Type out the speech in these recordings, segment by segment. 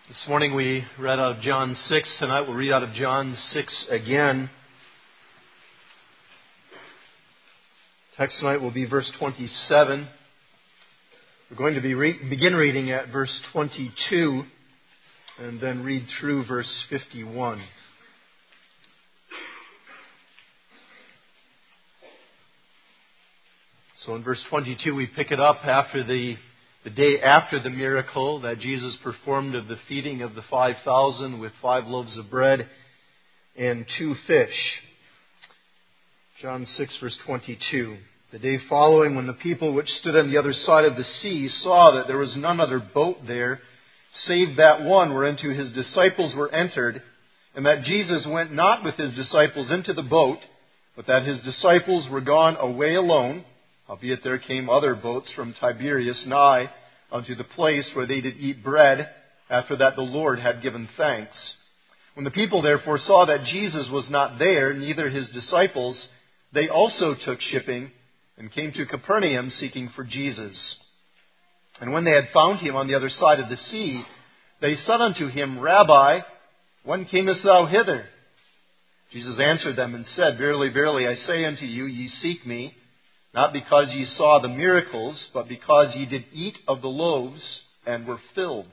This morning we read out of John 6. Tonight we'll read out of John 6 again. Text tonight will be verse 27. We're going to begin reading at verse 22 and then read through verse 51. So in verse 22 we pick it up after the day after the miracle that Jesus performed of the feeding of the 5,000 with 5 loaves of bread and 2 fish. John 6 verse 22. The day following, when the people which stood on the other side of the sea saw that there was none other boat there, save that one whereinto his disciples were entered, and that Jesus went not with his disciples into the boat, but that his disciples were gone away alone, howbeit there came other boats from Tiberias nigh unto the place where they did eat bread, after that the Lord had given thanks. When the people therefore saw that Jesus was not there, neither his disciples, they also took shipping, and came to Capernaum seeking for Jesus. And when they had found him on the other side of the sea, they said unto him, Rabbi, when camest thou hither? Jesus answered them and said, Verily, verily, I say unto you, ye seek me, not because ye saw the miracles, but because ye did eat of the loaves, and were filled.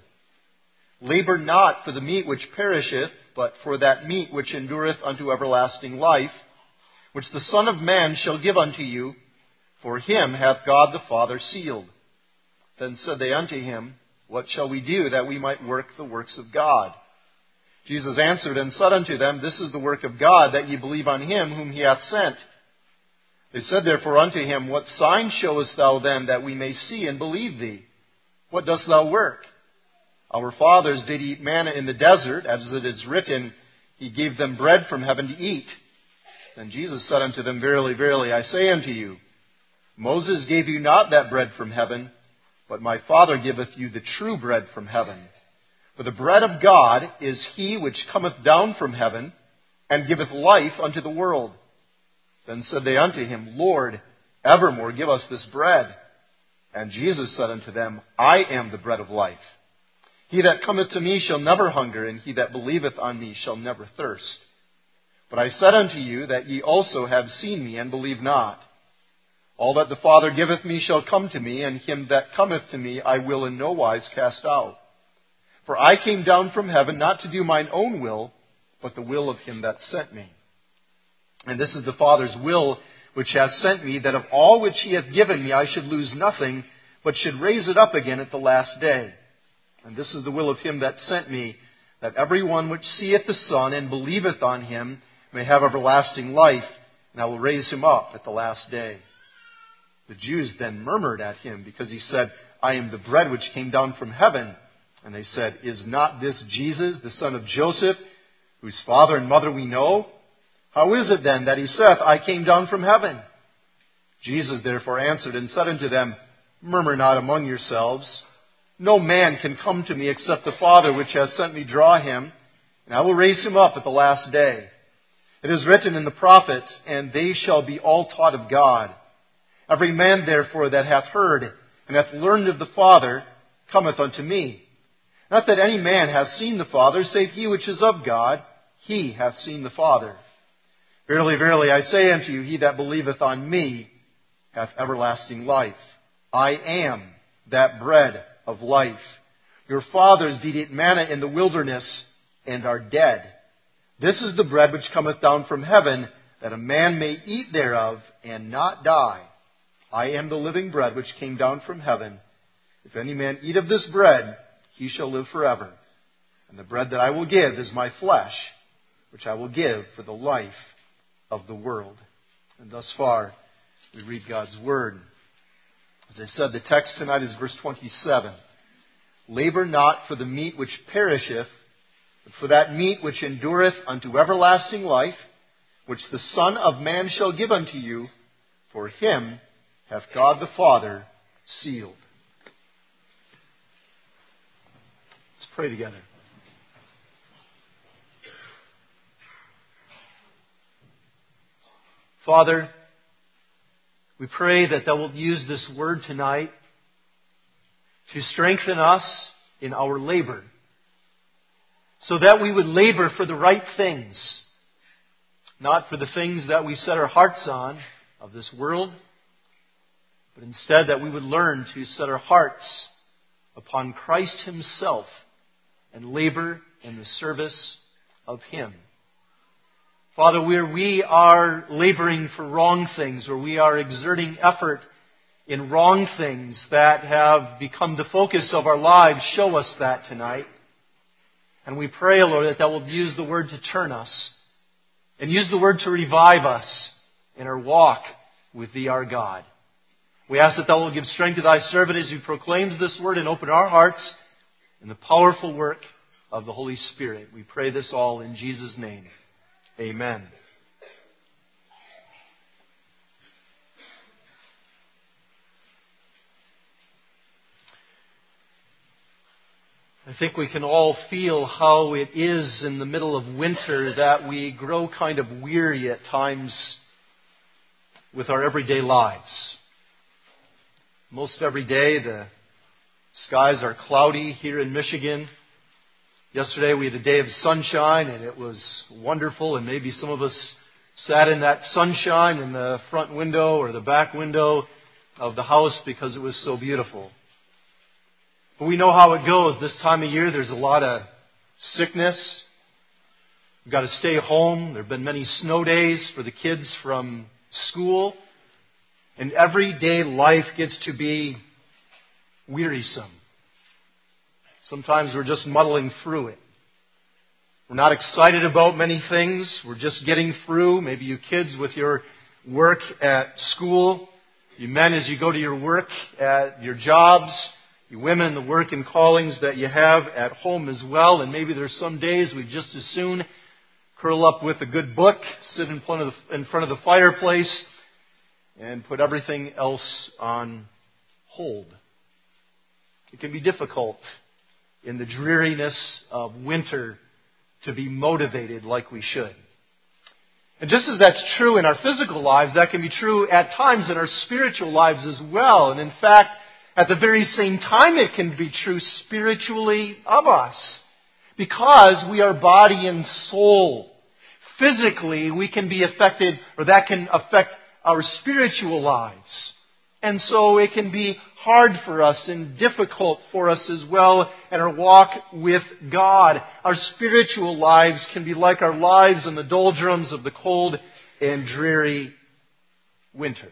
Labor not for the meat which perisheth, but for that meat which endureth unto everlasting life, which the Son of Man shall give unto you, for him hath God the Father sealed. Then said they unto him, What shall we do that we might work the works of God? Jesus answered and said unto them, This is the work of God, that ye believe on him whom he hath sent. They said therefore unto him, What sign showest thou then, that we may see and believe thee? What dost thou work? Our fathers did eat manna in the desert, as it is written, He gave them bread from heaven to eat. Then Jesus said unto them, Verily, verily, I say unto you, Moses gave you not that bread from heaven, but my Father giveth you the true bread from heaven. For the bread of God is he which cometh down from heaven, and giveth life unto the world. Then said they unto him, Lord, evermore give us this bread. And Jesus said unto them, I am the bread of life. He that cometh to me shall never hunger, and he that believeth on me shall never thirst. But I said unto you that ye also have seen me, and believe not. All that the Father giveth me shall come to me, and him that cometh to me I will in no wise cast out. For I came down from heaven not to do mine own will, but the will of him that sent me. And this is the Father's will which hath sent me, that of all which he hath given me I should lose nothing, but should raise it up again at the last day. And this is the will of him that sent me, that every one which seeth the Son and believeth on him may have everlasting life, and I will raise him up at the last day. The Jews then murmured at him, because he said, I am the bread which came down from heaven. And they said, Is not this Jesus, the son of Joseph, whose father and mother we know? How is it then that he saith, I came down from heaven? Jesus therefore answered and said unto them, Murmur not among yourselves. No man can come to me except the Father which has sent me draw him, and I will raise him up at the last day. It is written in the prophets, And they shall be all taught of God. Every man therefore that hath heard and hath learned of the Father cometh unto me. Not that any man hath seen the Father, save he which is of God, he hath seen the Father. Verily, verily, I say unto you, he that believeth on me hath everlasting life. I am that bread of life. Your fathers did eat manna in the wilderness, and are dead. This is the bread which cometh down from heaven, that a man may eat thereof, and not die. I am the living bread which came down from heaven. If any man eat of this bread, he shall live forever. And the bread that I will give is my flesh, which I will give for the life of the world. And thus far, we read God's Word. As I said, the text tonight is verse 27. Labor not for the meat which perisheth, but for that meat which endureth unto everlasting life, which the Son of Man shall give unto you, for him hath God the Father sealed. Let's pray together. Father, we pray that thou wilt use this word tonight to strengthen us in our labor, so that we would labor for the right things, not for the things that we set our hearts on of this world, but instead that we would learn to set our hearts upon Christ Himself and labor in the service of Him. Father, where we are laboring for wrong things, or we are exerting effort in wrong things that have become the focus of our lives, show us that tonight. And we pray, Lord, that will use the Word to turn us, and use the Word to revive us in our walk with Thee, our God. We ask that Thou will give strength to Thy servant as he proclaims this Word, and open our hearts in the powerful work of the Holy Spirit. We pray this all in Jesus' name. Amen. I think we can all feel how it is in the middle of winter that we grow kind of weary at times with our everyday lives. Most every day the skies are cloudy here in Michigan. Yesterday we had a day of sunshine and it was wonderful, and maybe some of us sat in that sunshine in the front window or the back window of the house because it was so beautiful. But we know how it goes. This time of year there's a lot of sickness. We've got to stay home. There have been many snow days for the kids from school. And everyday life gets to be wearisome. Sometimes we're just muddling through it. We're not excited about many things. We're just getting through. Maybe you kids with your work at school. You men as you go to your work at your jobs. You women, the work and callings that you have at home as well. And maybe there's some days we just as soon curl up with a good book, sit in front of the fireplace, and put everything else on hold. It can be difficult in the dreariness of winter to be motivated like we should. And just as that's true in our physical lives, that can be true at times in our spiritual lives as well. And in fact, at the very same time, it can be true spiritually of us, because we are body and soul. Physically, we can be affected, or that can affect our spiritual lives. And so it can be hard for us and difficult for us as well in our walk with God. Our spiritual lives can be like our lives in the doldrums of the cold and dreary winter.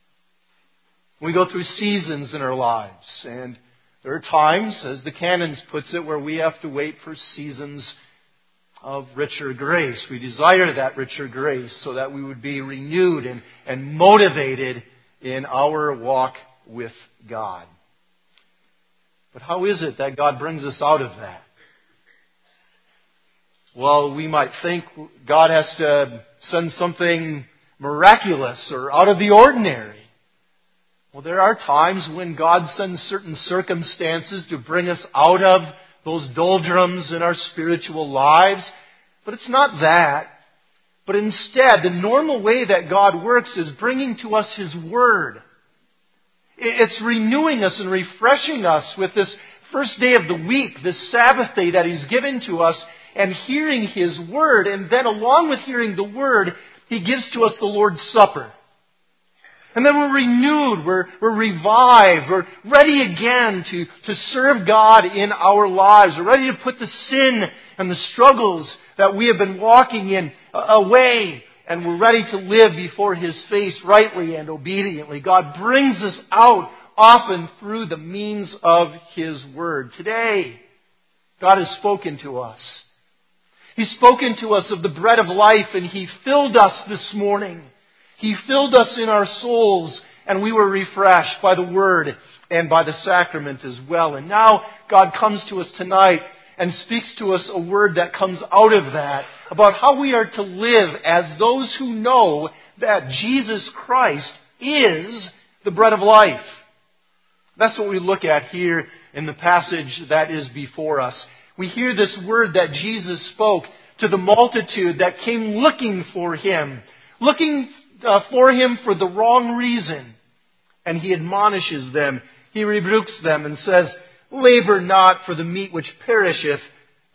We go through seasons in our lives, and there are times, as the Canons puts it, where we have to wait for seasons of richer grace. We desire that richer grace so that we would be renewed and motivated in our walk with God. But how is it that God brings us out of that? Well, we might think God has to send something miraculous or out of the ordinary. Well, there are times when God sends certain circumstances to bring us out of those doldrums in our spiritual lives. But it's not that. But instead, the normal way that God works is bringing to us His Word. It's renewing us and refreshing us with this first day of the week, this Sabbath day that He's given to us, and hearing His Word. And then along with hearing the Word, He gives to us the Lord's Supper. And then we're renewed, we're revived, we're ready again to serve God in our lives. We're ready to put the sin and the struggles that we have been walking in away. And we're ready to live before His face rightly and obediently. God brings us out often through the means of His Word. Today, God has spoken to us. He's spoken to us of the bread of life, and He filled us this morning. He filled us in our souls, and we were refreshed by the Word and by the sacrament as well. And now God comes to us tonight and speaks to us a word that comes out of that, about how we are to live as those who know that Jesus Christ is the bread of life. That's what we look at here in the passage that is before us. We hear this word that Jesus spoke to the multitude that came looking for Him for the wrong reason. And He admonishes them. He rebukes them and says, "Labor not for the meat which perisheth,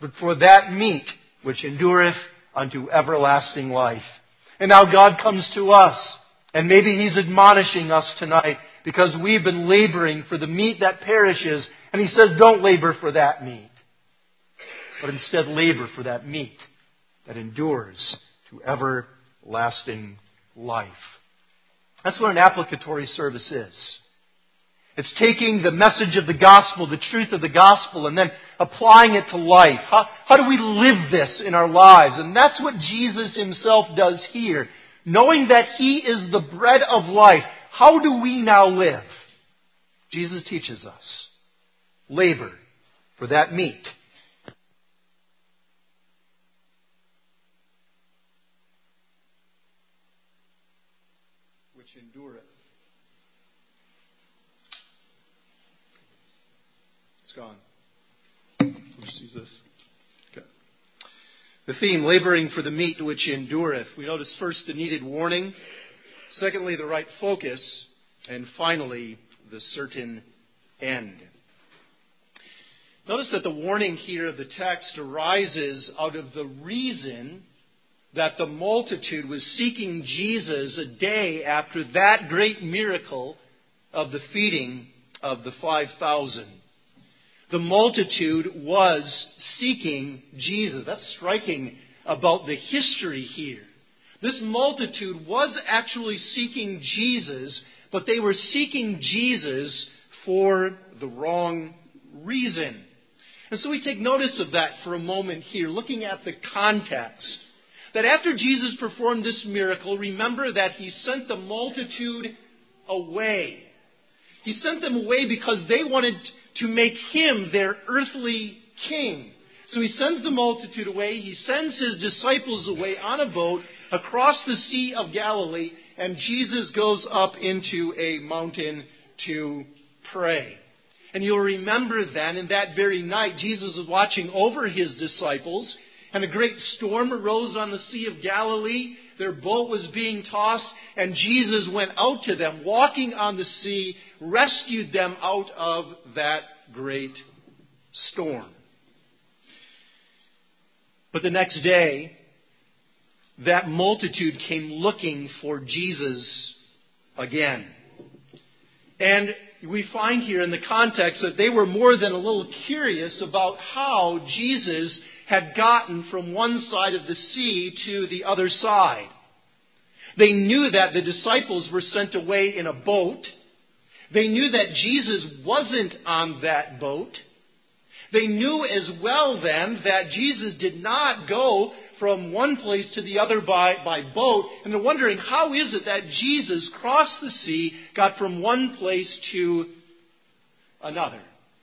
but for that meat which endureth unto everlasting life. And now God comes to us, and maybe He's admonishing us tonight because we've been laboring for the meat that perishes, and He says, don't labor for that meat, but instead labor for that meat that endures to everlasting life. That's what an applicatory service is. It's taking the message of the gospel, the truth of the gospel, and then applying it to life. How do we live this in our lives? And that's what Jesus Himself does here. Knowing that He is the bread of life, how do we now live? Jesus teaches us. Labor for that meat. Which endureth. It's gone. Let's use this. Okay. The theme, laboring for the meat which endureth. We notice first the needed warning. Secondly, the right focus. And finally, the certain end. Notice that the warning here of the text arises out of the reason that the multitude was seeking Jesus a day after that great miracle of the feeding of the 5,000. The multitude was seeking Jesus. That's striking about the history here. This multitude was actually seeking Jesus, but they were seeking Jesus for the wrong reason. And so we take notice of that for a moment here, looking at the context. That after Jesus performed this miracle, remember that He sent the multitude away. He sent them away because they wanted to make Him their earthly king. So He sends the multitude away. He sends His disciples away on a boat across the Sea of Galilee, and Jesus goes up into a mountain to pray. And you'll remember then, in that very night, Jesus was watching over His disciples, and a great storm arose on the Sea of Galilee. Their boat was being tossed, and Jesus went out to them, walking on the sea, rescued them out of that great storm. But the next day, that multitude came looking for Jesus again. And we find here in the context that they were more than a little curious about how Jesus had gotten from one side of the sea to the other side. They knew that the disciples were sent away in a boat. They knew that Jesus wasn't on that boat. They knew as well then that Jesus did not go from one place to the other by boat. And they're wondering, how is it that Jesus crossed the sea, got from one place to another?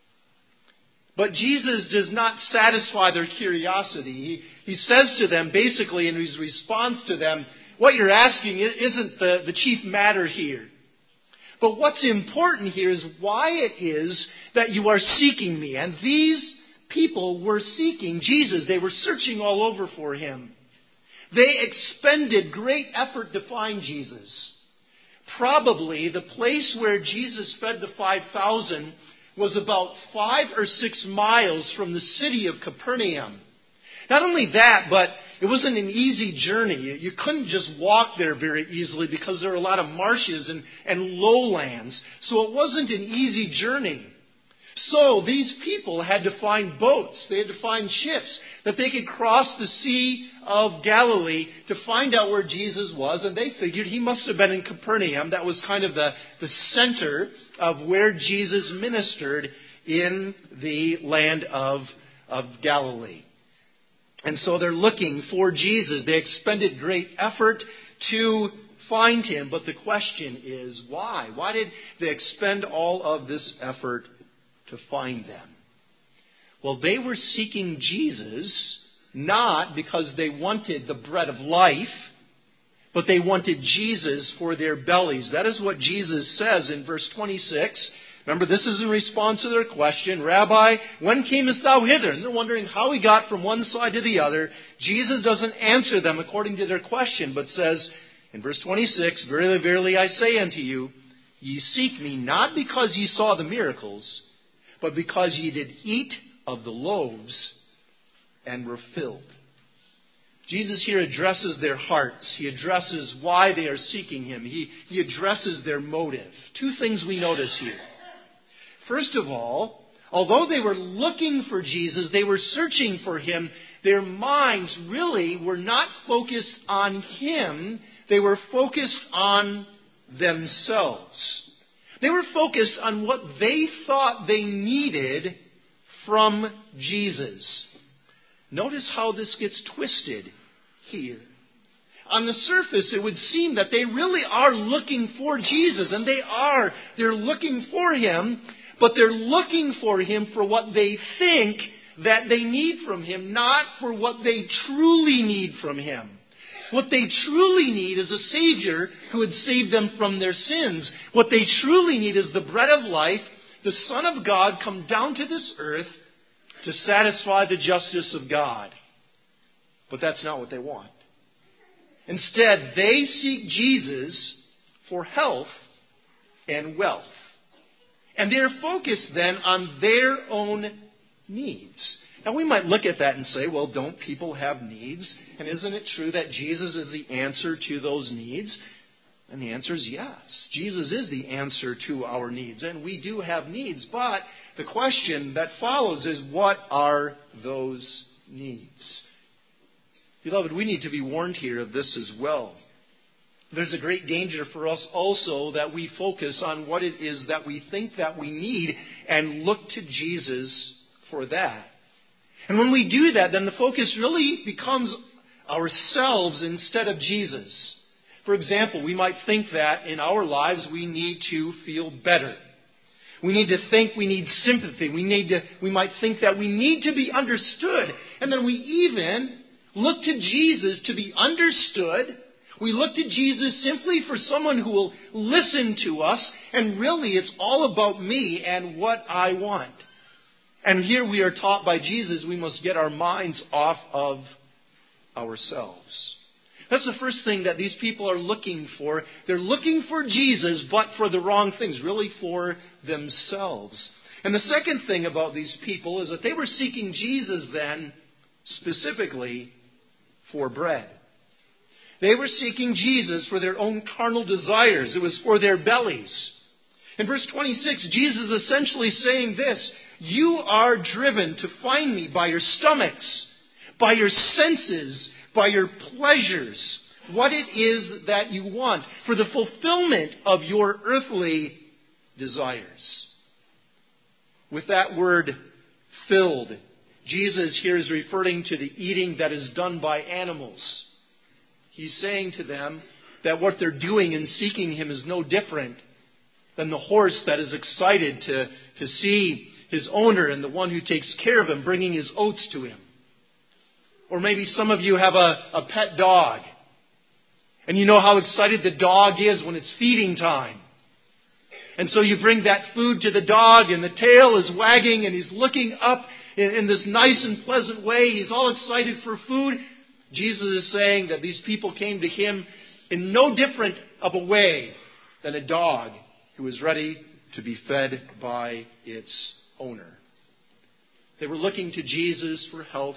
But Jesus does not satisfy their curiosity. He says to them, basically, in his response to them, what you're asking isn't the chief matter here. But what's important here is why it is that you are seeking me. And these people were seeking Jesus. They were searching all over for Him. They expended great effort to find Jesus. Probably the place where Jesus fed the 5,000 was about 5 or 6 miles from the city of Capernaum. Not only that, but it wasn't an easy journey. You couldn't just walk there very easily because there were a lot of marshes and lowlands. So it wasn't an easy journey. So these people had to find boats. They had to find ships that they could cross the Sea of Galilee to find out where Jesus was. And they figured He must have been in Capernaum. That was kind of the center of where Jesus ministered in the land of Galilee. And so they're looking for Jesus. They expended great effort to find Him. But the question is, why? Why did they expend all of this effort to find them? Well, they were seeking Jesus not because they wanted the bread of life, but they wanted Jesus for their bellies. That is what Jesus says in verse 26. Remember, this is in response to their question, Rabbi, when camest thou hither? And they're wondering how He got from one side to the other. Jesus doesn't answer them according to their question, but says in verse 26, Verily, verily, I say unto you, ye seek me not because ye saw the miracles, but because ye did eat of the loaves and were filled. Jesus here addresses their hearts. He addresses why they are seeking Him. He addresses their motive. Two things we notice here. First of all, although they were looking for Jesus, they were searching for Him, their minds really were not focused on Him. They were focused on themselves. They were focused on what they thought they needed from Jesus. Notice how this gets twisted here. On the surface, it would seem that they really are looking for Jesus, and they are. They're looking for Him, but they're looking for Him for what they think that they need from Him, not for what they truly need from Him. What they truly need is a Savior who would save them from their sins. What they truly need is the bread of life, the Son of God come down to this earth to satisfy the justice of God. But that's not what they want. Instead, they seek Jesus for health and wealth. And they're focused then on their own needs. Now we might look at that and say, well, don't people have needs? And isn't it true that Jesus is the answer to those needs? And the answer is yes. Jesus is the answer to our needs. And we do have needs. But the question that follows is, what are those needs? Beloved, we need to be warned here of this as well. There's a great danger for us also that we focus on what it is that we think that we need and look to Jesus for that. And when we do that, then the focus really becomes ourselves instead of Jesus. For example, we might think that in our lives we need to feel better. We need to think we need sympathy. We might think that we need to be understood. And then we even look to Jesus to be understood. We look to Jesus simply for someone who will listen to us. And really it's all about me and what I want. And here we are taught by Jesus we must get our minds off of ourselves. That's the first thing that these people are looking for. They're looking for Jesus, but for the wrong things, really for themselves. And the second thing about these people is that they were seeking Jesus then specifically for bread. They were seeking Jesus for their own carnal desires. It was for their bellies. In verse 26, Jesus is essentially saying this: you are driven to find me by your stomachs, by your senses, by your pleasures, what it is that you want, for the fulfillment of your earthly desires. With that word filled, Jesus here is referring to the eating that is done by animals. He's saying to them that what they're doing in seeking Him is no different than the horse that is excited to see his owner and the one who takes care of him bringing his oats to him. Or maybe some of you have a pet dog. And you know how excited the dog is when it's feeding time. And so you bring that food to the dog and the tail is wagging and he's looking up in this nice and pleasant way. He's all excited for food. Jesus is saying that these people came to Him in no different of a way than a dog who is ready to be fed by its owner. They were looking to Jesus for health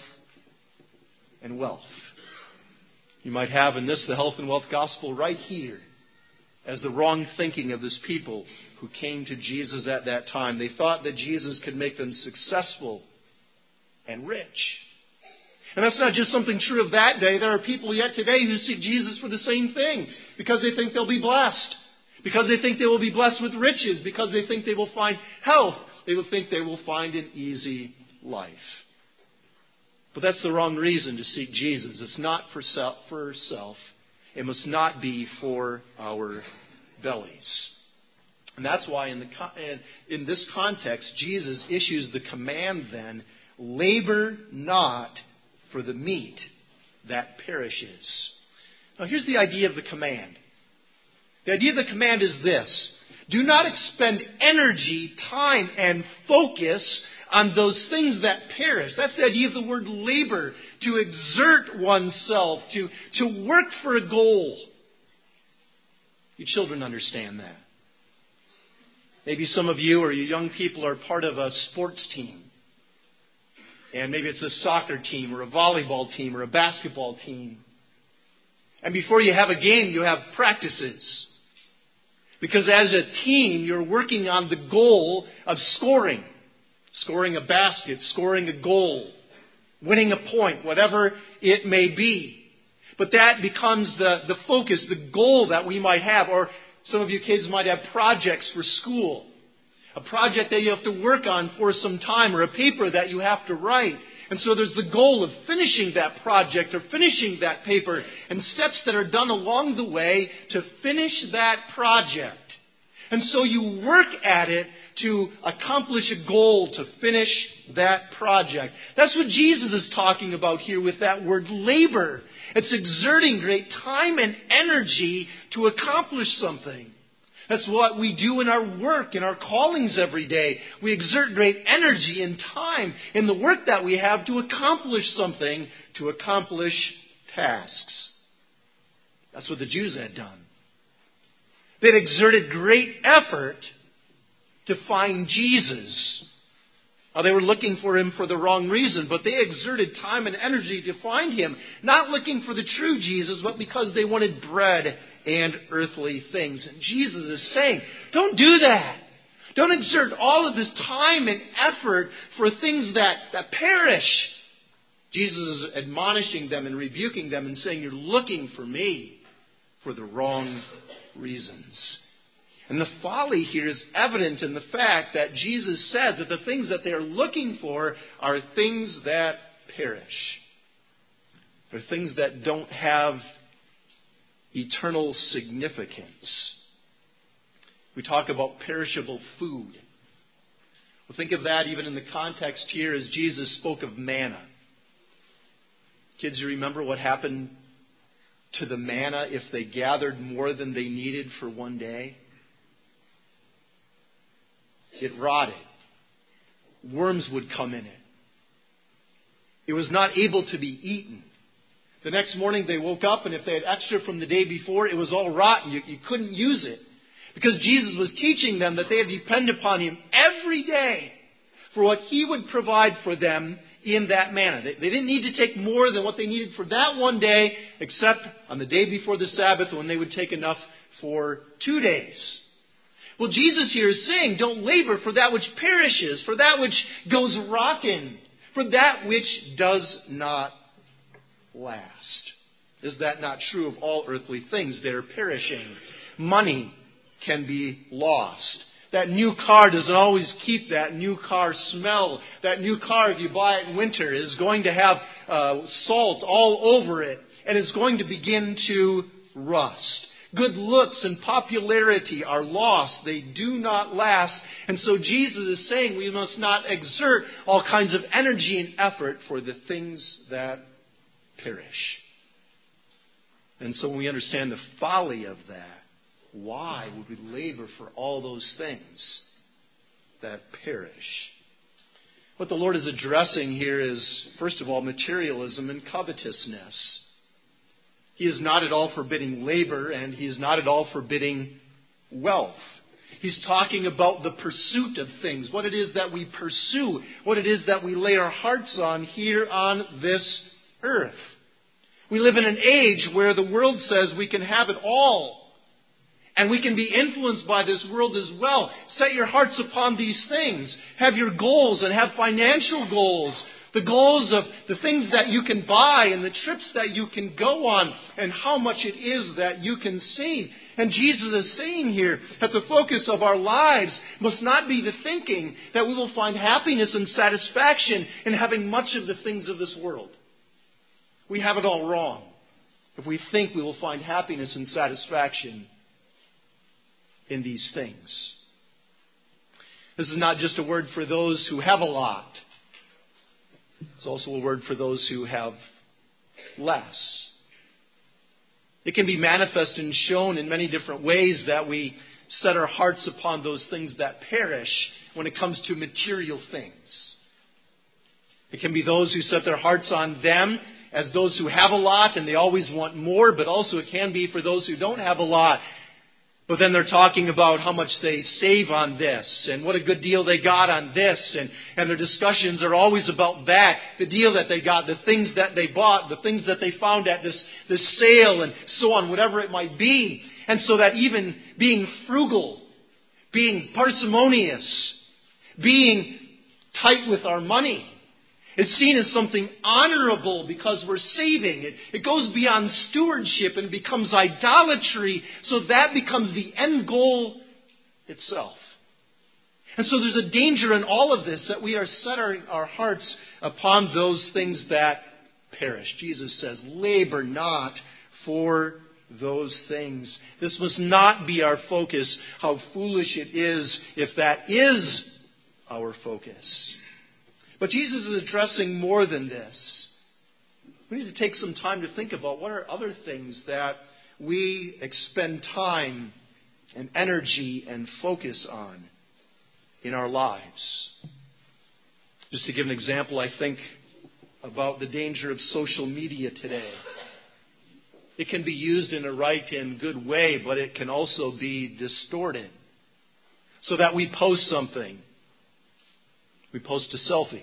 and wealth. You might have in this the health and wealth gospel right here as the wrong thinking of this people who came to Jesus at that time. They thought that Jesus could make them successful and rich. And that's not just something true of that day. There are people yet today who seek Jesus for the same thing because they think they'll be blessed. Because they think they will be blessed with riches. Because they think they will find health. They will think they will find an easy life. But that's the wrong reason to seek Jesus. It's not for self. It must not be for our bellies. And that's why in this context, Jesus issues the command then, labor not for the meat that perishes. Now here's the idea of the command. The idea of the command is this: do not expend energy, time, and focus on those things that perish. That's the idea of the word labor, to exert oneself, to work for a goal. You children understand that. Maybe some of you or you young people are part of a sports team. And maybe it's a soccer team or a volleyball team or a basketball team. And before you have a game, you have practices. Because as a team, you're working on the goal of scoring. Scoring a basket, scoring a goal, winning a point, whatever it may be. But that becomes the focus, the goal that we might have. Or some of you kids might have projects for school. A project that you have to work on for some time, or a paper that you have to write. And so there's the goal of finishing that project or finishing that paper, and steps that are done along the way to finish that project. And so you work at it to accomplish a goal, to finish that project. That's what Jesus is talking about here with that word labor. It's exerting great time and energy to accomplish something. That's what we do in our work, in our callings every day. We exert great energy and time in the work that we have to accomplish something, to accomplish tasks. That's what the Jews had done. They'd exerted great effort to find Jesus. Now, they were looking for him for the wrong reason, but they exerted time and energy to find him, not looking for the true Jesus, but because they wanted bread and earthly things. And Jesus is saying, don't do that. Don't exert all of this time and effort for things that perish. Jesus is admonishing them and rebuking them and saying, you're looking for me for the wrong reasons. And the folly here is evident in the fact that Jesus said that the things that they are looking for are things that perish. They're things that don't have eternal significance. We talk about perishable food. Well, think of that even in the context here as Jesus spoke of manna. Kids, you remember what happened to the manna if they gathered more than they needed for one day? It rotted. Worms would come in it. It was not able to be eaten. The next morning they woke up, and if they had extra from the day before, it was all rotten. You couldn't use it. Because Jesus was teaching them that they had to depend upon him every day for what he would provide for them in that manna. They didn't need to take more than what they needed for that one day, except on the day before the Sabbath when they would take enough for 2 days. Well, Jesus here is saying, don't labor for that which perishes, for that which goes rotten, for that which does not last. Is that not true of all earthly things? They're perishing. Money can be lost. That new car doesn't always keep that new car smell. That new car, if you buy it in winter, is going to have salt all over it, and it's going to begin to rust. Good looks and popularity are lost. They do not last. And so Jesus is saying we must not exert all kinds of energy and effort for the things that perish. And so when we understand the folly of that, why would we labor for all those things that perish? What the Lord is addressing here is, first of all, materialism and covetousness. He is not at all forbidding labor, and he is not at all forbidding wealth. He's talking about the pursuit of things, what it is that we pursue, what it is that we lay our hearts on here on this earth. We live in an age where the world says we can have it all. And we can be influenced by this world as well. Set your hearts upon these things. Have your goals and have financial goals. The goals of the things that you can buy and the trips that you can go on and how much it is that you can save. And Jesus is saying here that the focus of our lives must not be the thinking that we will find happiness and satisfaction in having much of the things of this world. We have it all wrong if we think we will find happiness and satisfaction in these things. This is not just a word for those who have a lot. It's also a word for those who have less. It can be manifest and shown in many different ways that we set our hearts upon those things that perish when it comes to material things. It can be those who set their hearts on them as those who have a lot and they always want more, but also it can be for those who don't have a lot. But then they're talking about how much they save on this and what a good deal they got on this. And their discussions are always about that, the deal that they got, the things that they bought, the things that they found at this sale and so on, whatever it might be. And so that even being frugal, being parsimonious, being tight with our money, it's seen as something honorable because we're saving. It goes beyond stewardship and becomes idolatry, so that becomes the end goal itself. And so there's a danger in all of this that we are setting our hearts upon those things that perish. Jesus says, labor not for those things. This must not be our focus. How foolish it is if that is our focus. But Jesus is addressing more than this. We need to take some time to think about what are other things that we expend time and energy and focus on in our lives. Just to give an example, I think about the danger of social media today. It can be used in a right and good way, but it can also be distorted. So that we post something. We post a selfie.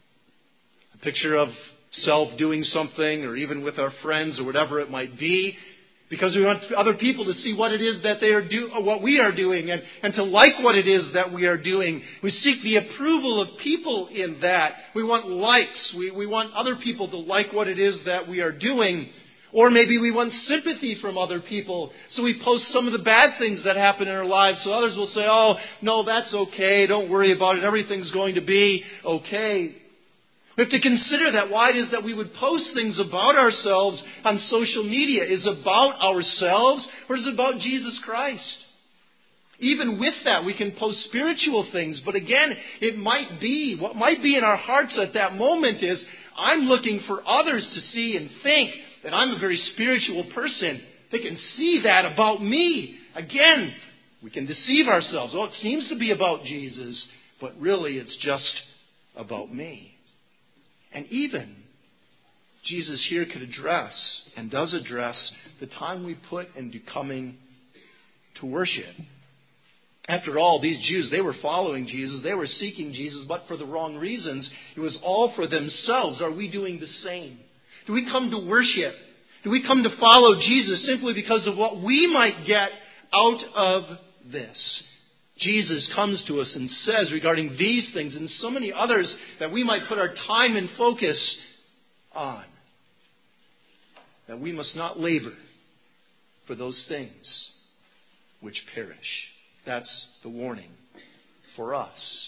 A picture of self doing something, or even with our friends or whatever it might be, because we want other people to see what it is that they are what we are doing, and to like what it is that we are doing. We seek the approval of people in that. We want likes. We want other people to like what it is that we are doing. Or maybe we want sympathy from other people. So we post some of the bad things that happen in our lives so others will say, oh, no, that's okay. Don't worry about it. Everything's going to be okay. We have to consider that why it is that we would post things about ourselves on social media. Is it about ourselves or is it about Jesus Christ? Even with that, we can post spiritual things. But again, what might be in our hearts at that moment is, I'm looking for others to see and think that I'm a very spiritual person. They can see that about me. Again, we can deceive ourselves. Oh, it seems to be about Jesus, but really it's just about me. And even Jesus here could address, and does address, the time we put into coming to worship. After all, these Jews, they were following Jesus, they were seeking Jesus, but for the wrong reasons. It was all for themselves. Are we doing the same? Do we come to worship? Do we come to follow Jesus simply because of what we might get out of this? Jesus comes to us and says regarding these things and so many others that we might put our time and focus on, that we must not labor for those things which perish. That's the warning for us.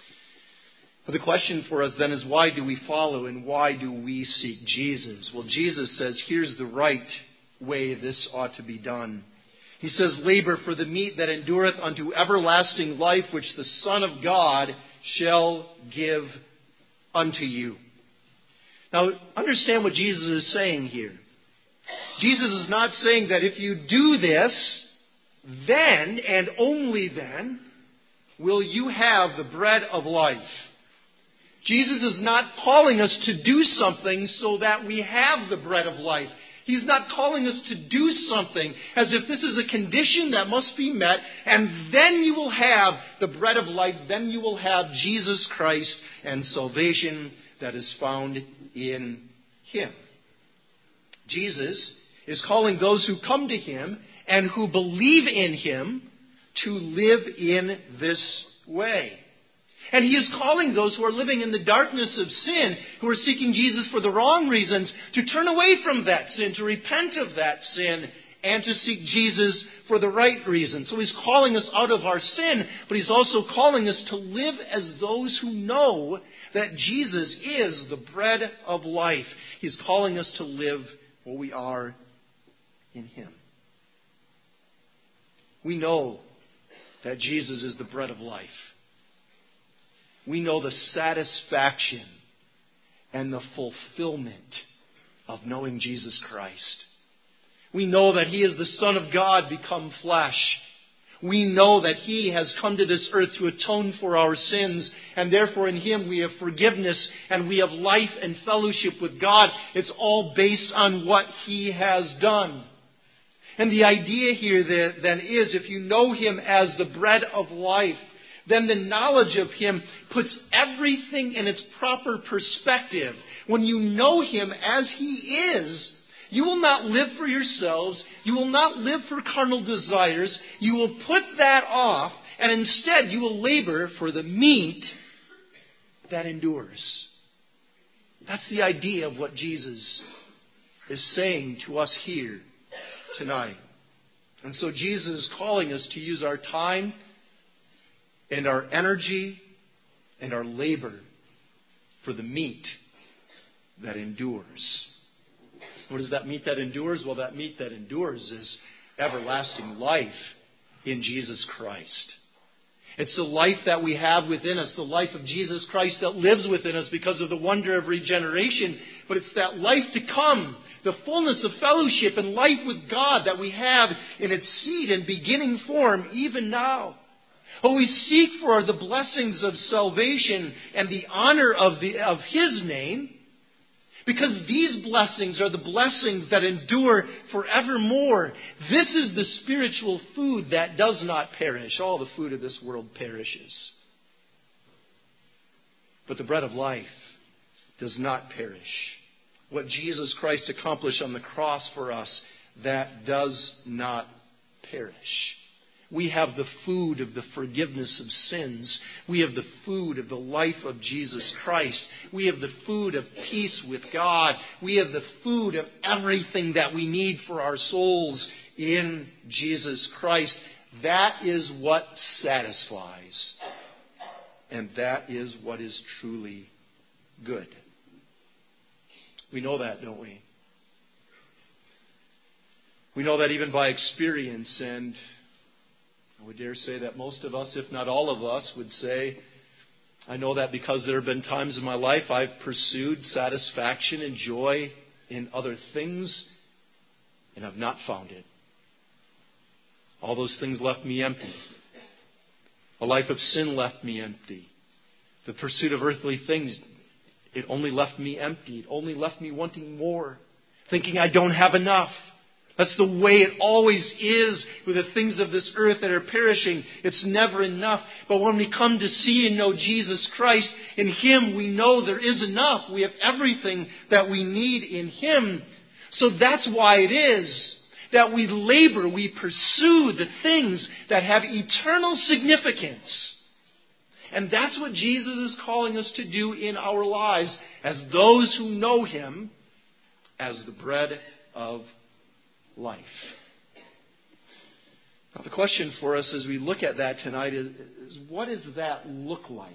But the question for us then is, why do we follow and why do we seek Jesus? Well, Jesus says, here's the right way this ought to be done. He says, labor for the meat that endureth unto everlasting life, which the Son of God shall give unto you. Now, understand what Jesus is saying here. Jesus is not saying that if you do this, then and only then will you have the bread of life. Jesus is not calling us to do something so that we have the bread of life. He's not calling us to do something as if this is a condition that must be met, and then you will have the bread of life, then you will have Jesus Christ and salvation that is found in Him. Jesus is calling those who come to Him and who believe in Him to live in this way. And He is calling those who are living in the darkness of sin, who are seeking Jesus for the wrong reasons, to turn away from that sin, to repent of that sin, and to seek Jesus for the right reasons. So He's calling us out of our sin, but He's also calling us to live as those who know that Jesus is the bread of life. He's calling us to live what we are in Him. We know that Jesus is the bread of life. We know the satisfaction and the fulfillment of knowing Jesus Christ. We know that He is the Son of God become flesh. We know that He has come to this earth to atone for our sins, and therefore in Him we have forgiveness and we have life and fellowship with God. It's all based on what He has done. And the idea here then is, if you know Him as the bread of life, then the knowledge of Him puts everything in its proper perspective. When you know Him as He is, you will not live for yourselves. You will not live for carnal desires. You will put that off, and instead you will labor for the meat that endures. That's the idea of what Jesus is saying to us here tonight. And so Jesus is calling us to use our time and our energy and our labor for the meat that endures. What is that meat that endures? Well, that meat that endures is everlasting life in Jesus Christ. It's the life that we have within us, the life of Jesus Christ that lives within us because of the wonder of regeneration. But it's that life to come, the fullness of fellowship and life with God that we have in its seed and beginning form even now. What we seek for are the blessings of salvation and the honor of His name, because these blessings are the blessings that endure forevermore. This is the spiritual food that does not perish. All the food of this world perishes. But the bread of life does not perish. What Jesus Christ accomplished on the cross for us, that does not perish. We have the food of the forgiveness of sins. We have the food of the life of Jesus Christ. We have the food of peace with God. We have the food of everything that we need for our souls in Jesus Christ. That is what satisfies. And that is what is truly good. We know that, don't we? We know that even by experience, and I would dare say that most of us, if not all of us, would say, I know that because there have been times in my life I've pursued satisfaction and joy in other things, and I've not found it. All those things left me empty. A life of sin left me empty. The pursuit of earthly things, it only left me empty. It only left me wanting more, thinking I don't have enough. That's the way it always is with the things of this earth that are perishing. It's never enough. But when we come to see and know Jesus Christ, in Him we know there is enough. We have everything that we need in Him. So that's why it is that we labor, we pursue the things that have eternal significance. And that's what Jesus is calling us to do in our lives as those who know Him as the bread of life. Now, the question for us as we look at that tonight is what does that look like?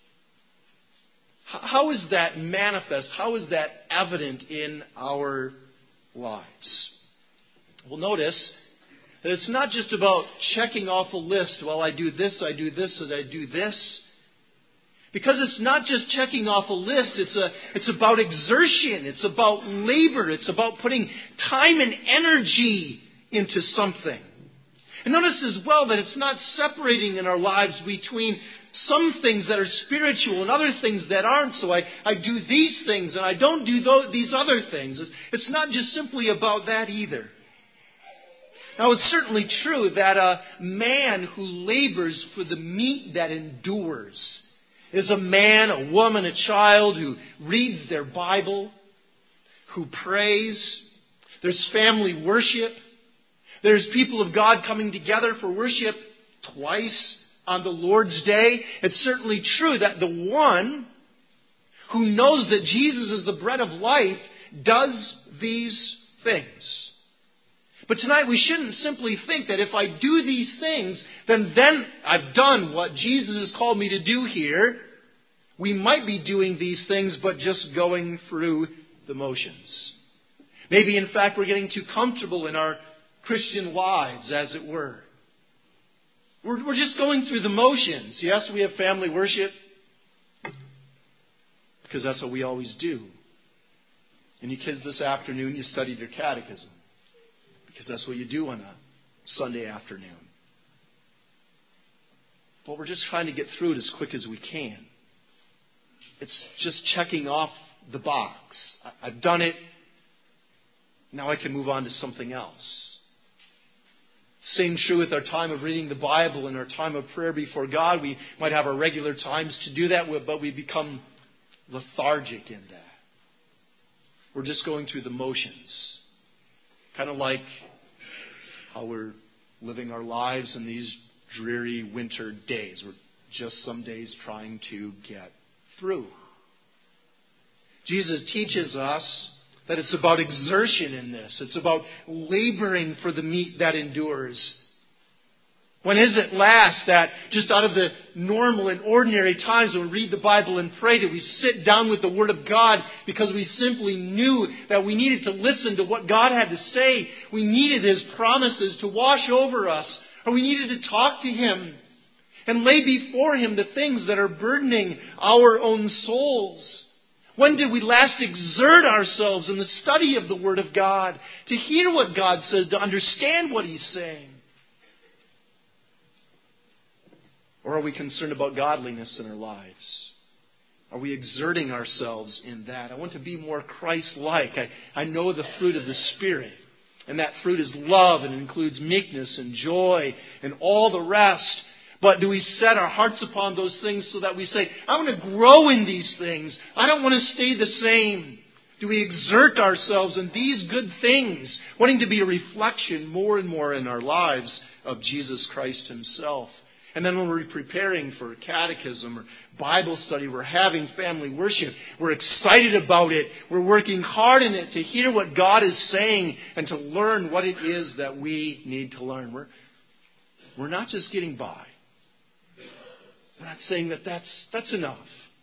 How is that manifest? How is that evident in our lives? Well, notice that it's not just about checking off a list. Well, I do this, and I do this. Because it's not just checking off a list, it's about exertion, it's about labor, it's about putting time and energy into something. And notice as well that it's not separating in our lives between some things that are spiritual and other things that aren't. So I do these things and I don't do these other things. It's not just simply about that either. Now, it's certainly true that a man who labors for the meat that endures is a man, a woman, a child who reads their Bible, who prays. There's family worship. There's people of God coming together for worship twice on the Lord's Day. It's certainly true that the one who knows that Jesus is the bread of life does these things. But tonight we shouldn't simply think that if I do these things, then I've done what Jesus has called me to do here. We might be doing these things, but just going through the motions. Maybe, in fact, we're getting too comfortable in our Christian lives, as it were. We're just going through the motions. Yes, we have family worship, because that's what we always do. And you kids, this afternoon, you studied your catechism, because that's what you do on a Sunday afternoon. But we're just trying to get through it as quick as we can. It's just checking off the box. I've done it. Now I can move on to something else. Same true with our time of reading the Bible and our time of prayer before God. We might have our regular times to do that, but we become lethargic in that. We're just going through the motions. Kind of like how we're living our lives in these dreary winter days. We're just some days trying to get through. Jesus teaches us that it's about exertion in this. It's about laboring for the meat that endures. When is it last that just out of the normal and ordinary times when we read the Bible and pray, that we sit down with the Word of God because we simply knew that we needed to listen to what God had to say. We needed His promises to wash over us. Or we needed to talk to Him and lay before Him the things that are burdening our own souls. When did we last exert ourselves in the study of the Word of God, to hear what God says, to understand what He's saying? Or are we concerned about godliness in our lives? Are we exerting ourselves in that? I want to be more Christ-like. I know the fruit of the Spirit. And that fruit is love and includes meekness and joy and all the rest. But do we set our hearts upon those things so that we say, I want to grow in these things. I don't want to stay the same. Do we exert ourselves in these good things, wanting to be a reflection more and more in our lives of Jesus Christ Himself? And then when we're preparing for catechism or Bible study, we're having family worship, we're excited about it, we're working hard in it to hear what God is saying and to learn what it is that we need to learn. We're not just getting by. We're not saying that that's enough.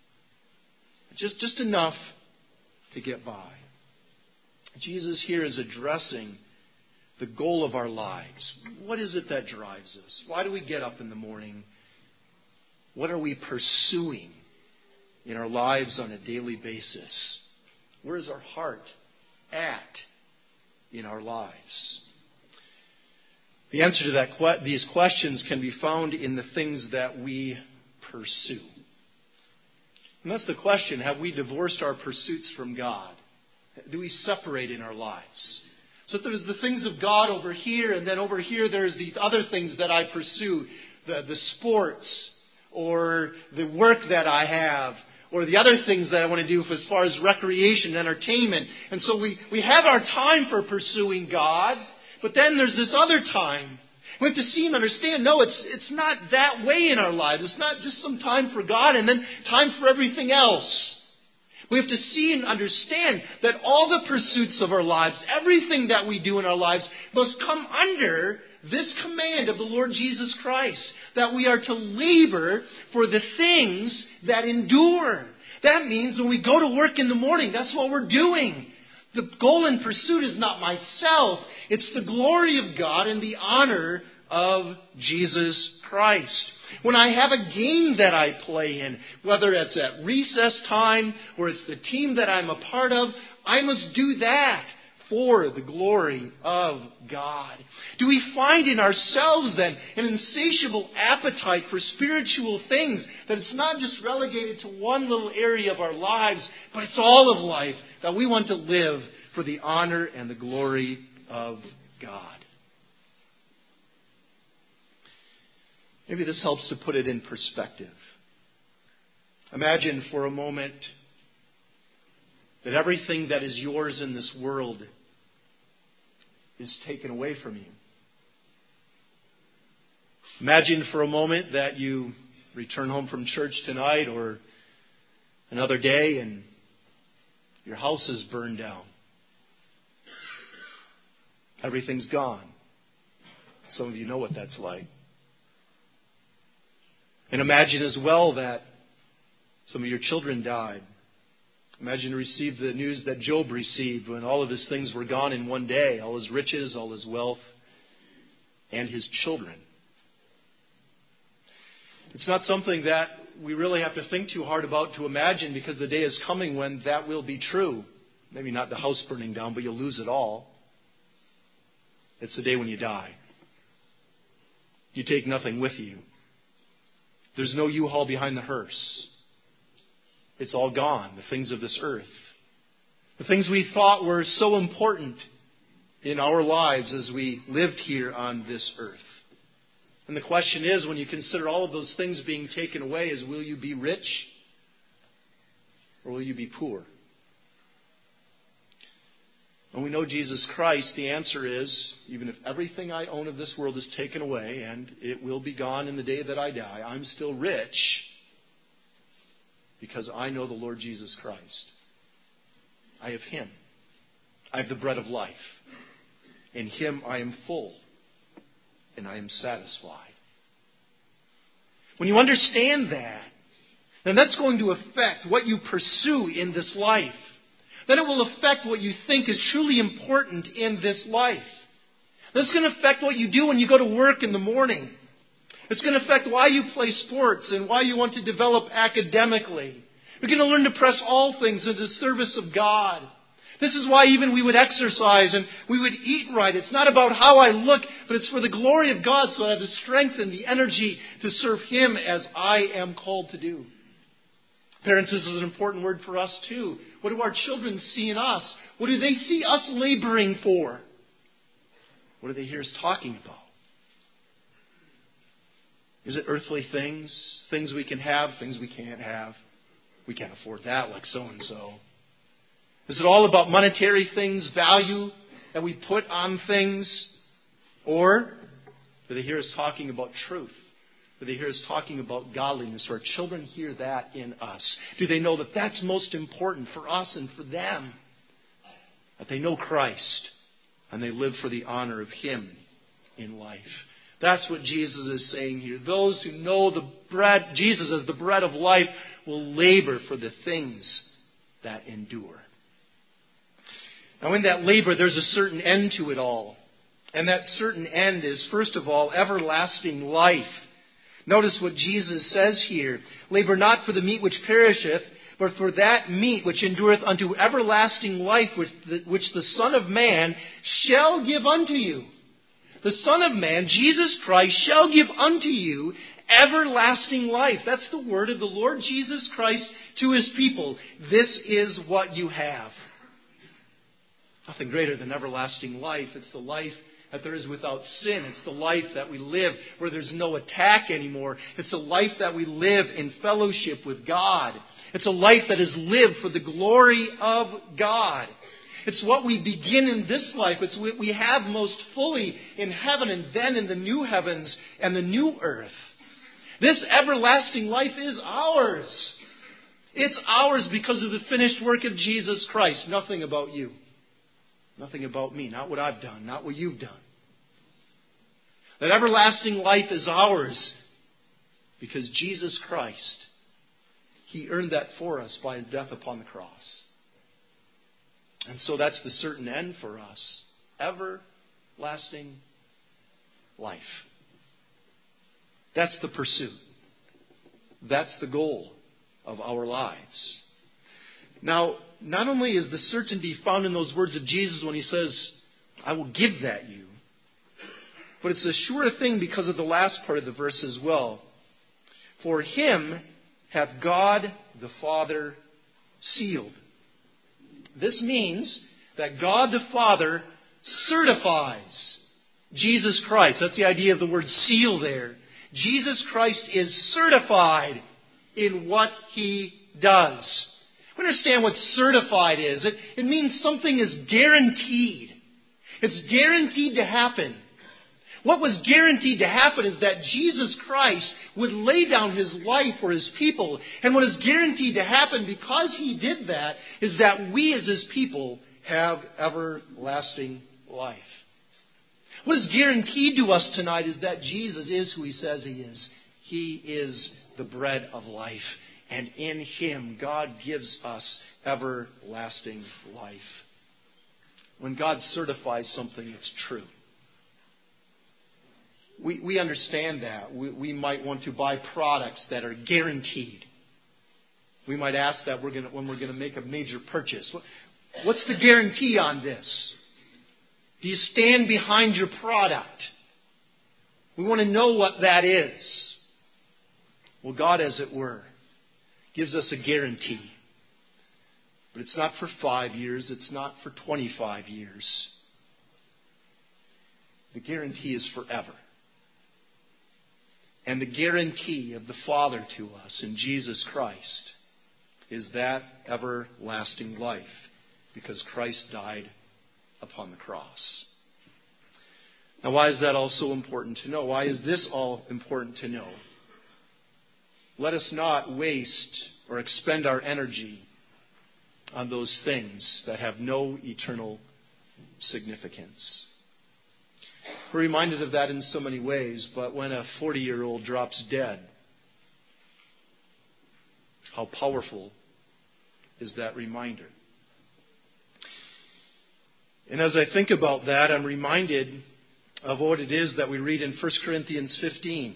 Just enough to get by. Jesus here is addressing the goal of our lives. What is it that drives us? Why do we get up in the morning? What are we pursuing in our lives on a daily basis? Where is our heart at in our lives? The answer to these questions can be found in the things that we pursue. And that's the question. Have we divorced our pursuits from God? Do we separate in our lives? So there's the things of God over here, and then over here there's these other things that I pursue. The sports, or the work that I have, or the other things that I want to do as far as recreation, entertainment. And so we have our time for pursuing God, but then there's this other time. We have to see and understand, no, it's not that way in our lives. It's not just some time for God and then time for everything else. We have to see and understand that all the pursuits of our lives, everything that we do in our lives, must come under this command of the Lord Jesus Christ, that we are to labor for the things that endure. That means when we go to work in the morning, that's what we're doing. The goal and pursuit is not myself. It's the glory of God and the honor of Jesus Christ. When I have a game that I play in, whether it's at recess time or it's the team that I'm a part of, I must do that for the glory of God. Do we find in ourselves then an insatiable appetite for spiritual things, that it's not just relegated to one little area of our lives, but it's all of life, that we want to live for the honor and the glory of God? Maybe this helps to put it in perspective. Imagine for a moment that everything that is yours in this world is taken away from you. Imagine for a moment that you return home from church tonight or another day and your house is burned down. Everything's gone. Some of you know what that's like. And imagine as well that some of your children died. Imagine to receive the news that Job received when all of his things were gone in one day. All his riches, all his wealth, and his children. It's not something that we really have to think too hard about to imagine, because the day is coming when that will be true. Maybe not the house burning down, but you'll lose it all. It's the day when you die. You take nothing with you. There's no U-Haul behind the hearse. It's all gone, the things of this earth. The things we thought were so important in our lives as we lived here on this earth. And the question is, when you consider all of those things being taken away, is will you be rich or will you be poor? And we know Jesus Christ, the answer is, even if everything I own of this world is taken away, and it will be gone in the day that I die, I'm still rich because I know the Lord Jesus Christ. I have Him. I have the bread of life. In Him I am full and I am satisfied. When you understand that, then that's going to affect what you pursue in this life. Then it will affect what you think is truly important in this life. That's going to affect what you do when you go to work in the morning. It's going to affect why you play sports and why you want to develop academically. We're going to learn to press all things into the service of God. This is why even we would exercise and we would eat right. It's not about how I look, but it's for the glory of God, so I have the strength and the energy to serve Him as I am called to do. Parents, this is an important word for us too. What do our children see in us? What do they see us laboring for? What do they hear us talking about? Is it earthly things? Things we can have, things we can't have? We can't afford that like so-and-so. Is it all about monetary things, value that we put on things? Or do they hear us talking about truth? Do they hear us talking about godliness? Do our children hear that in us? Do they know that that's most important for us and for them? That they know Christ and they live for the honor of Him in life. That's what Jesus is saying here. Those who know Jesus as the bread of life will labor for the things that endure. Now in that labor, there's a certain end to it all. And that certain end is, first of all, everlasting life. Notice what Jesus says here. Labor not for the meat which perisheth, but for that meat which endureth unto everlasting life, which the Son of Man shall give unto you. The Son of Man, Jesus Christ, shall give unto you everlasting life. That's the word of the Lord Jesus Christ to His people. This is what you have. Nothing greater than everlasting life. It's the life that there is without sin. It's the life that we live where there's no attack anymore. It's a life that we live in fellowship with God. It's a life that is lived for the glory of God. It's what we begin in this life. It's what we have most fully in heaven and then in the new heavens and the new earth. This everlasting life is ours. It's ours because of the finished work of Jesus Christ. Nothing about you. Nothing about me. Not what I've done. Not what you've done. That everlasting life is ours because Jesus Christ, He earned that for us by His death upon the cross. And so that's the certain end for us. Everlasting life. That's the pursuit. That's the goal of our lives. Now, not only is the certainty found in those words of Jesus when He says, I will give that you, but it's a sure thing because of the last part of the verse as well. For Him hath God the Father sealed. This means that God the Father certifies Jesus Christ. That's the idea of the word seal there. Jesus Christ is certified in what He does. We understand what certified is. It means something is guaranteed. It's guaranteed to happen. What was guaranteed to happen is that Jesus Christ would lay down His life for His people. And what is guaranteed to happen because He did that is that we as His people have everlasting life. What is guaranteed to us tonight is that Jesus is who He says He is. He is the bread of life. And in Him, God gives us everlasting life. When God certifies something, it's true. We understand that. We might want to buy products that are guaranteed. We might ask that when we're going to make a major purchase. What's the guarantee on this? Do you stand behind your product? We want to know what that is. Well, God, as it were, gives us a guarantee. But it's not for 5 years. It's not for 25 years. the guarantee is forever. And the guarantee of the Father to us in Jesus Christ is that everlasting life, because Christ died upon the cross. Now, why is that all so important to know? Why is this all important to know? Let us not waste or expend our energy on those things that have no eternal significance. We're reminded of that in so many ways, but when a 40-year-old drops dead, how powerful is that reminder? And as I think about that, I'm reminded of what it is that we read in 1 Corinthians 15.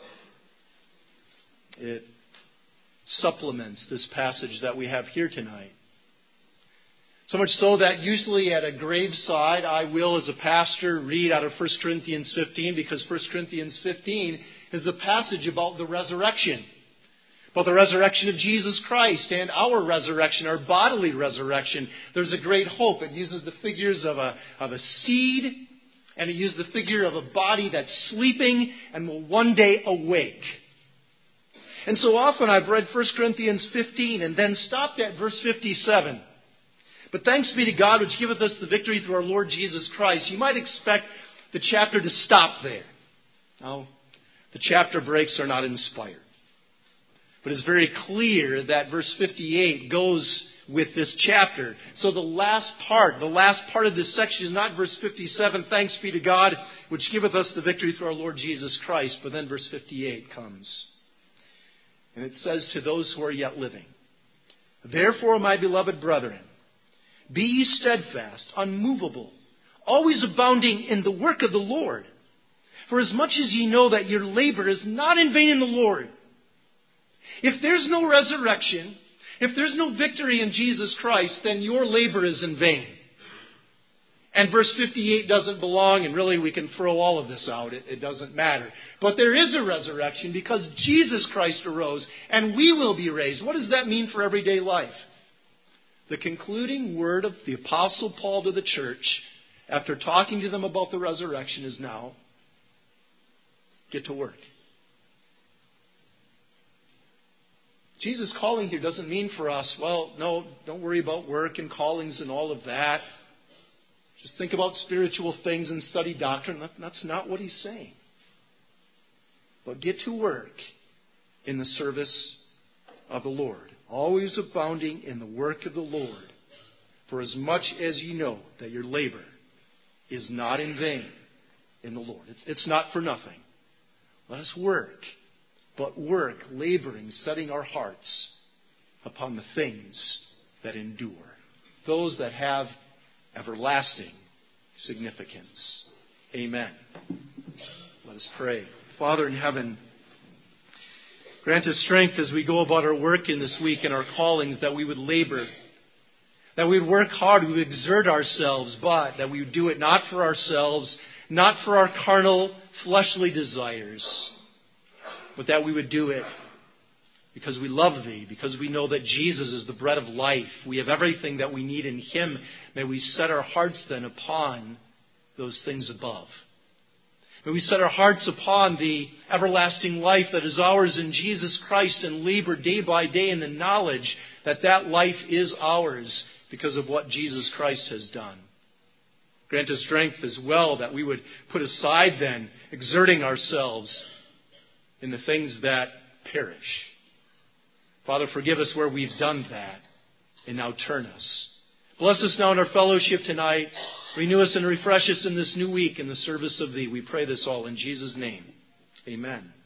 It supplements this passage that we have here tonight. So much so that usually at a graveside, I will, as a pastor, read out of 1 Corinthians 15, because 1 Corinthians 15 is the passage about the resurrection. About the resurrection of Jesus Christ and our resurrection, our bodily resurrection. There's a great hope. It uses the figures of a seed, and it uses the figure of a body that's sleeping and will one day awake. And so often I've read 1 Corinthians 15 and then stopped at verse 57. But thanks be to God, which giveth us the victory through our Lord Jesus Christ. You might expect the chapter to stop there. No, the chapter breaks are not inspired. But it's very clear that verse 58 goes with this chapter. So the last part of this section is not verse 57, thanks be to God, which giveth us the victory through our Lord Jesus Christ. But then verse 58 comes. And it says, to those who are yet living, therefore, my beloved brethren, be ye steadfast, unmovable, always abounding in the work of the Lord. For as much as ye know that your labor is not in vain in the Lord. If there's no resurrection, if there's no victory in Jesus Christ, then your labor is in vain. And verse 58 doesn't belong, and really we can throw all of this out. It doesn't matter. But there is a resurrection because Jesus Christ arose, and we will be raised. What does that mean for everyday life? The concluding word of the Apostle Paul to the church, after talking to them about the resurrection, is now, get to work. Jesus' calling here doesn't mean for us, well, no, don't worry about work and callings and all of that. Just think about spiritual things and study doctrine. That's not what he's saying. But get to work in the service of the Lord, always abounding in the work of the Lord, for as much as you know that your labor is not in vain in the Lord. It's not for nothing. Let us work, but work, laboring, setting our hearts upon the things that endure, those that have everlasting significance. Amen. Let us pray. Father in heaven, grant us strength as we go about our work in this week and our callings, that we would labor, that we would work hard, we would exert ourselves, but that we would do it not for ourselves, not for our carnal, fleshly desires, but that we would do it because we love Thee, because we know that Jesus is the bread of life. We have everything that we need in Him. May we set our hearts then upon those things above. May we set our hearts upon the everlasting life that is ours in Jesus Christ and labor day by day in the knowledge that that life is ours because of what Jesus Christ has done. Grant us strength as well that we would put aside then exerting ourselves in the things that perish. Father, forgive us where we've done that, and now turn us. Bless us now in our fellowship tonight. Renew us and refresh us in this new week in the service of Thee. We pray this all in Jesus' name. Amen.